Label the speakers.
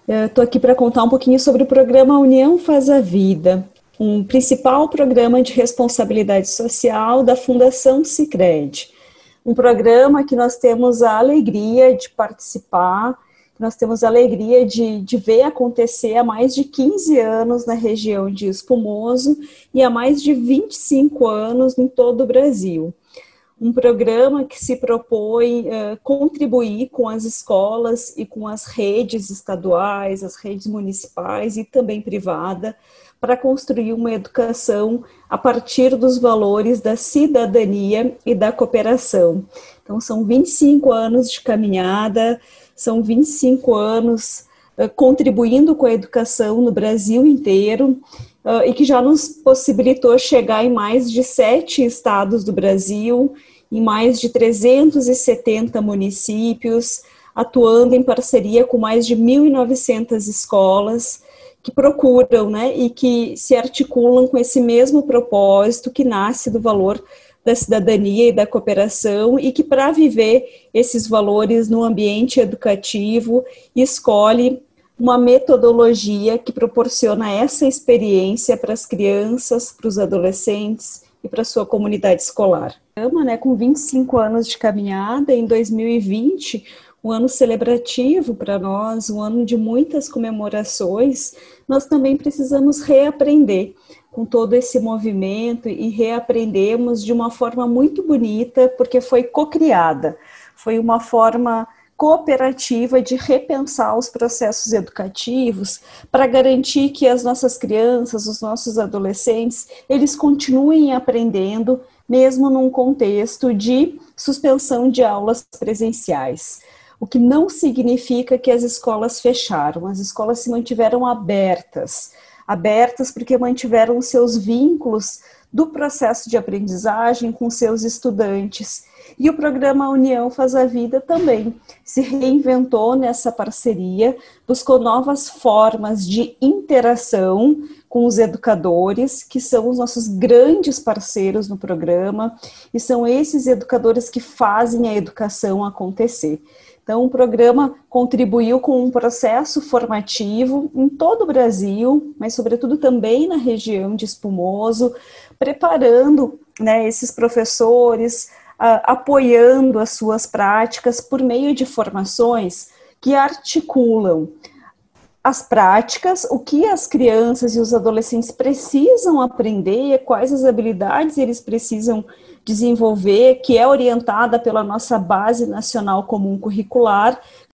Speaker 1: Estou aqui para contar um pouquinho sobre o programa União Faz a Vida, um principal programa de responsabilidade social da Fundação Sicredi. Um programa que nós temos a alegria de participar, nós temos a alegria de ver acontecer há mais de 15 anos na região de Espumoso e há mais de 25 anos em todo o Brasil. Um programa que se propõe contribuir com as escolas e com as redes estaduais, as redes municipais e também privada, para construir uma educação a partir dos valores da cidadania e da cooperação. Então, são 25 anos de caminhada, são 25 anos contribuindo com a educação no Brasil inteiro, e que já nos possibilitou chegar em mais de 7 estados do Brasil, em mais de 370 municípios, atuando em parceria com mais de 1.900 escolas que procuram, né, e que se articulam com esse mesmo propósito que nasce do valor da cidadania e da cooperação e que, para viver esses valores no ambiente educativo, escolhe uma metodologia que proporciona essa experiência para as crianças, para os adolescentes e para a sua comunidade escolar. Com 25 anos de caminhada, em 2020, um ano celebrativo para nós, um ano de muitas comemorações, nós também precisamos reaprender com todo esse movimento e reaprendemos de uma forma muito bonita, porque foi cocriada, foi uma forma cooperativa de repensar os processos educativos para garantir que as nossas crianças, os nossos adolescentes, eles continuem aprendendo, mesmo num contexto de suspensão de aulas presenciais. O que não significa que as escolas fecharam, as escolas se mantiveram abertas porque mantiveram os seus vínculos do processo de aprendizagem com seus estudantes. E o programa União Faz a Vida também se reinventou nessa parceria, buscou novas formas de interação com os educadores, que são os nossos grandes parceiros no programa, e são esses educadores que fazem a educação acontecer. Então, o programa contribuiu com um processo formativo em todo o Brasil, mas sobretudo também na região de Espumoso, preparando, né, esses professores, apoiando as suas práticas por meio de formações que articulam as práticas, o que as crianças e os adolescentes precisam aprender, quais as habilidades eles precisam desenvolver, que é orientada pela nossa Base Nacional Comum Curricular,